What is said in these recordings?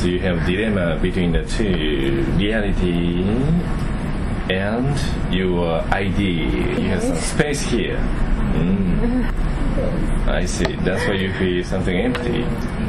So you have dilemma between the two, reality and your idea. You have some space here. I see. That's why you feel something empty.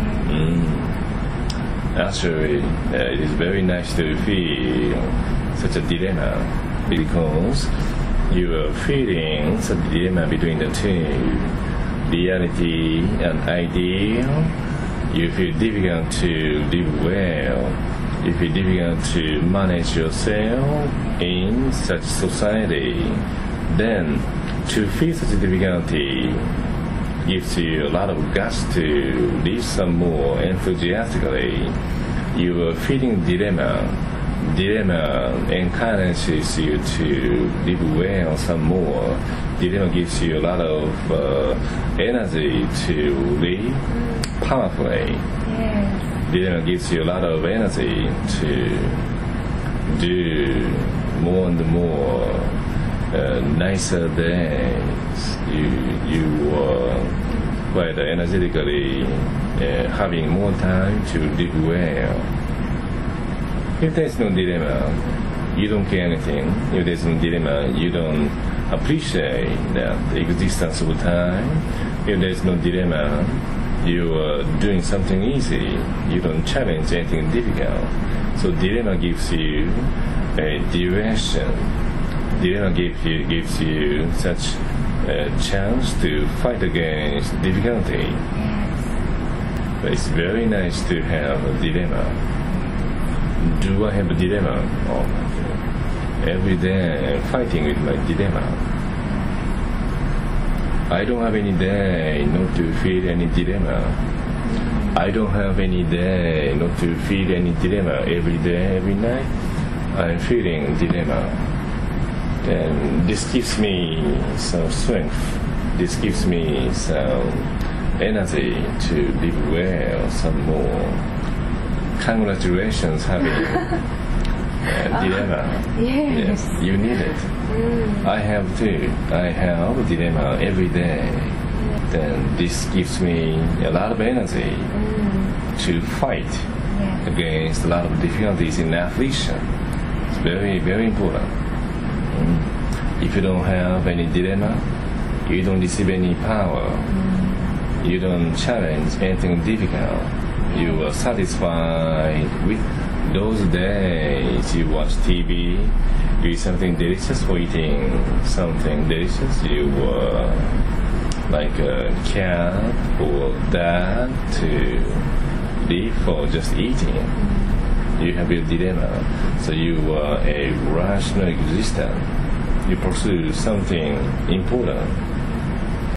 Actually, it is very nice to feel such a dilemma because you are feeling such a dilemma between the two, reality and ideal. You feel difficult to live well. You feel difficult to manage yourself in such society. Then, to feel such a difficulty gives you a lot of guts to live some more enthusiastically. You are feeling dilemma. Dilemma encourages you to live well some more. Dilemma gives you a lot of energy to live powerfully. Dilemma gives you a lot of energy to do more and more nicer days. You are quite energetically having more time to live well. If there's no dilemma, you don't care anything. If there's no dilemma, you don't appreciate the existence of time. If there's no dilemma, you are doing something easy. You don't challenge anything difficult. So dilemma gives you a direction. Dilemma gives you such a chance to fight against difficulty. But it's very nice to have a dilemma. Do I have a dilemma? Oh my God. Every day I'm fighting with my dilemma. I don't have any day not to feel any dilemma. I don't have any day not to feel any dilemma. Every day, every night, I'm feeling dilemma. And this gives me some strength. This gives me some energy to live well some more. Congratulations having dilemma. Yes. You need it. I have too. I have a dilemma every day. Then this gives me a lot of energy to fight against a lot of difficulties in affliction. It's very, very important. If you don't have any dilemma, you don't receive any power. You don't challenge anything difficult. You are satisfied with those days you watch TV, you eat something delicious for eating something delicious. You were like a cat or dog to live for just eating. You have your dilemma. So you are a rational existence. You pursue something important.